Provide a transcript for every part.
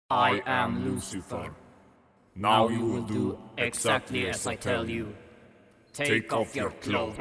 I am Lucifer. Now you will do exactly as I tell you. Take off your clothes.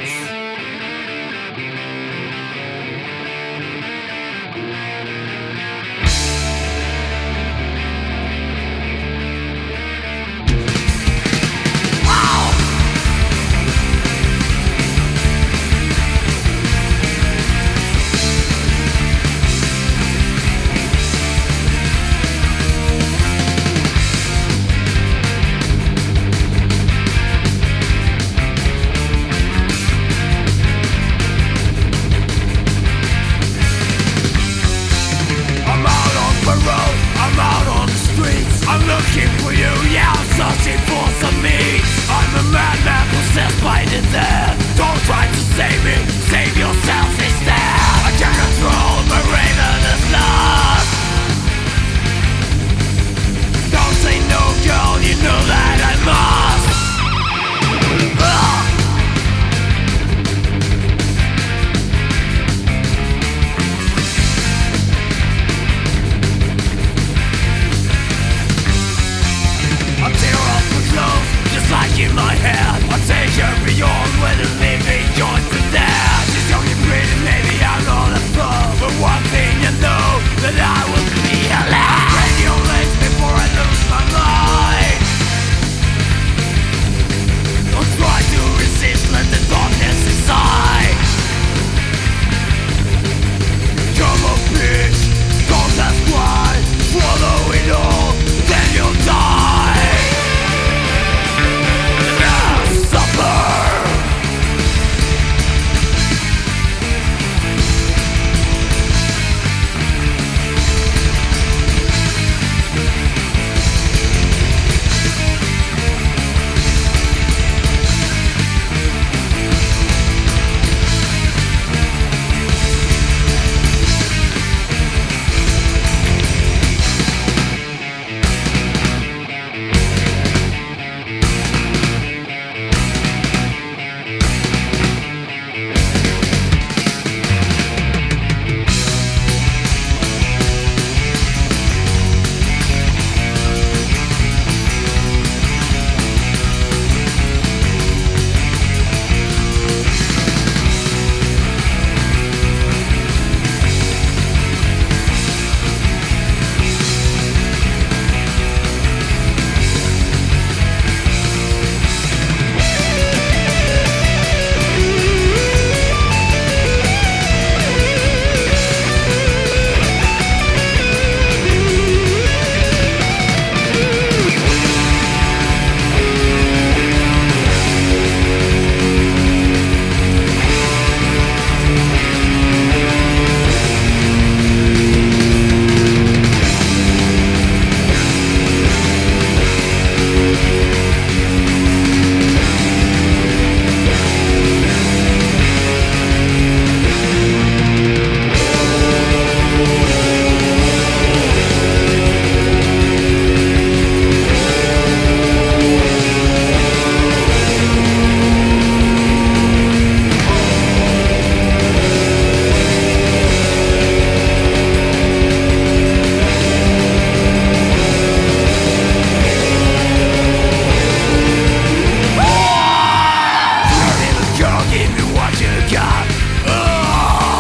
I'm looking for you, yeah, I'm searching for some meat. I'm a madman possessed by the dead. Don't try to save me, save yourself instead. I can't control my ravenous lust. Don't say no, girl, you know that I must. Like in my head, I'll take her beyond where the living joins the dead. She's young and pretty, maybe I'm not a fool, but one thing I know, that I will be alive. I'm ready on legs before I lose my mind. Don't try to resist, let the darkness inside. Come on, bitch, don't ask why. Swallow it all, then you'll die.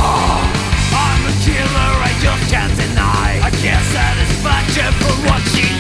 I'm a killer, I just can't deny. I can't satisfaction for what she